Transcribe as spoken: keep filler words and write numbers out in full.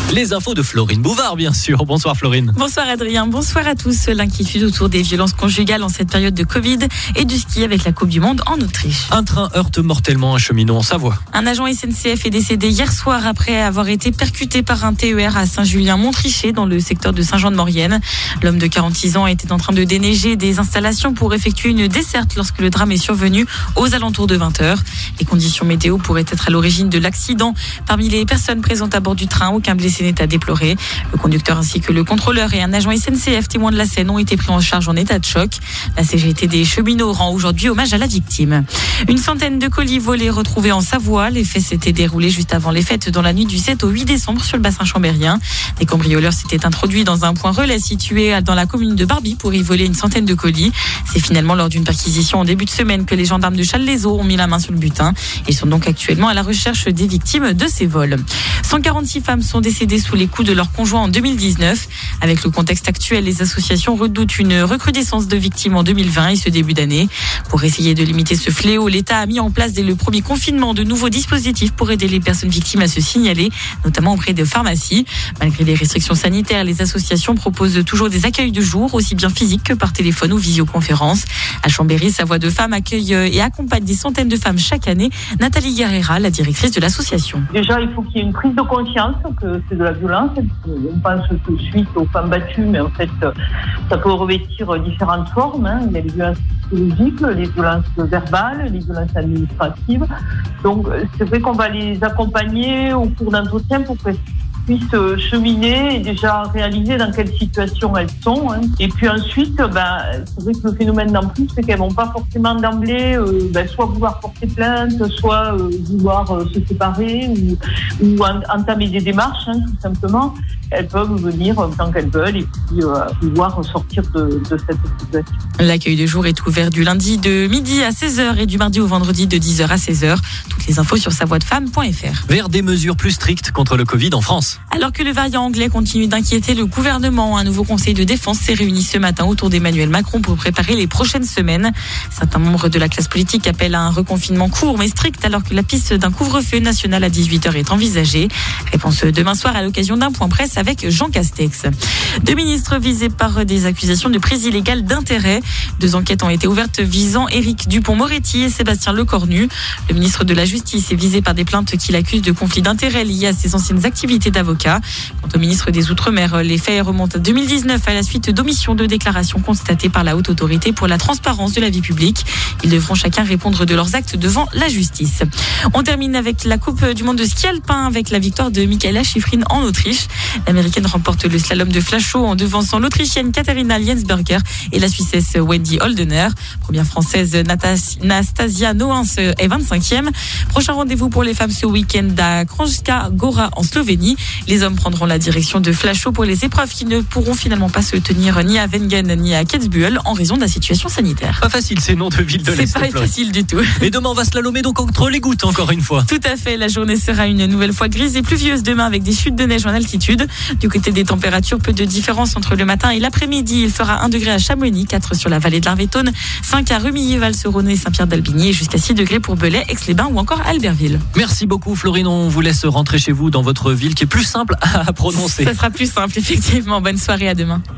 Les infos de Florine Bouvard, bien sûr. Bonsoir Florine. Bonsoir Adrien, bonsoir à tous. L'inquiétude autour des violences conjugales en cette période de Covid et du ski avec la Coupe du Monde en Autriche. Un train heurte mortellement un cheminot en Savoie. Un agent S N C F est décédé hier soir après avoir été percuté par un T E R à Saint-Julien-Montrichet dans le secteur de Saint-Jean-de-Maurienne. L'homme de quarante-six ans était en train de déneiger des installations pour effectuer une desserte lorsque le drame est survenu aux alentours de vingt heures. Les conditions météo pourraient être à l'origine de l'accident. Parmi les personnes présentes à bord du train, aucun blessé n'est à déplorer. Le conducteur ainsi que le contrôleur et un agent S N C F témoin de la scène ont été pris en charge en état de choc. La C G T des cheminots rend aujourd'hui hommage à la victime. Une centaine de colis volés retrouvés en Savoie. Les faits s'étaient déroulés juste avant les fêtes dans la nuit du sept au huit décembre sur le bassin chambérien. Des cambrioleurs s'étaient introduits dans un point relais situé dans la commune de Barbie pour y voler une centaine de colis. C'est finalement lors d'une perquisition en début de semaine que les gendarmes de Challes-les-Eaux ont mis la main sur le butin. Ils sont donc actuellement à la recherche des victimes de ces vols. cent quarante-six femmes sont décédées sous les coups de leur conjoint en deux mille dix-neuf. Avec le contexte actuel, les associations redoutent une recrudescence de victimes en deux mille vingt et ce début d'année. Pour essayer de limiter ce fléau, l'État a mis en place dès le premier confinement de nouveaux dispositifs pour aider les personnes victimes à se signaler, notamment auprès de pharmacies. Malgré les restrictions sanitaires, les associations proposent toujours des accueils de jour, aussi bien physiques que par téléphone ou visioconférence. À Chambéry, sa voix de femme accueille et accompagne des centaines de femmes chaque année. Nathalie Guerrera, la directrice de l'association. Déjà, il faut qu'il y ait une prise de conscience que c'est de la violence. On pense tout de suite aux femmes battues, mais en fait, ça peut revêtir différentes formes. Hein. Il y a les violences psychologiques, les violences verbales, les violences administratives. Donc, c'est vrai qu'on va les accompagner au cours d'entretien pour qu'elles puissent cheminer et déjà réaliser dans quelle situation elles sont. Hein. Et puis ensuite, ben, c'est vrai que le phénomène d'en plus, c'est qu'elles vont pas forcément d'emblée euh, ben, soit vouloir porter plainte, soit euh, vouloir euh, se séparer ou, ou en, entamer des démarches, hein, tout simplement. Elles peuvent venir tant qu'elles veulent et puis euh, pouvoir sortir de, de cette situation. L'accueil de jour est ouvert du lundi de midi à seize heures et du mardi au vendredi de dix heures à seize heures. Toutes les infos sur sa voix de femme point f r. Vers des mesures plus strictes contre le Covid en France. Alors que le variant anglais continue d'inquiéter le gouvernement, un nouveau conseil de défense s'est réuni ce matin autour d'Emmanuel Macron pour préparer les prochaines semaines. Certains membres de la classe politique appellent à un reconfinement court mais strict alors que la piste d'un couvre-feu national à dix-huit heures est envisagée. Réponse demain soir à l'occasion d'un point presse avec Jean Castex. Deux ministres visés par des accusations de prise illégale d'intérêt. Deux enquêtes ont été ouvertes visant Éric Dupond-Moretti et Sébastien Lecornu. Le ministre de la Justice est visé par des plaintes qui l'accusent de conflits d'intérêts liés à ses anciennes activités d'avocat. Quant au ministre des Outre-mer, les faits remontent à deux mille dix-neuf à la suite d'omissions de déclarations constatées par la Haute Autorité pour la transparence de la vie publique. Ils devront chacun répondre de leurs actes devant la justice. On termine avec la Coupe du monde de ski alpin avec la victoire de Mikaela Shiffrin en Autriche. L'Américaine remporte le slalom de Flachau en devançant l'Autrichienne Katharina Liensberger et la Suissesse Wendy Holdener. Première Française Nastasia Noens est vingt-cinquième. Prochain rendez-vous pour les femmes ce week-end à Kranjska Gora en Slovénie. Les hommes prendront la direction de Flachau pour les épreuves qui ne pourront finalement pas se tenir ni à Wengen ni à Kitzbühel en raison de la situation sanitaire. Pas facile ces noms de villes de l'Est. C'est pas facile du tout. Et demain on va slalomer donc entre les gouttes encore une fois. Tout à fait, la journée sera une nouvelle fois grise et pluvieuse demain avec des chutes de neige en altitude. Du côté des températures, peu de différence entre le matin et l'après-midi. Il fera un degré à Chamonix, quatre sur la vallée de l'Arvétone, cinq à Rumilly, Val-Seronais, Saint-Pierre-d'Albigny et jusqu'à six degrés pour Belay, Aix-les-Bains ou encore Albertville. Merci beaucoup Florine, on vous laisse rentrer chez vous dans votre ville qui est plus simple à prononcer. Ça sera plus simple, effectivement. Bonne soirée, à demain.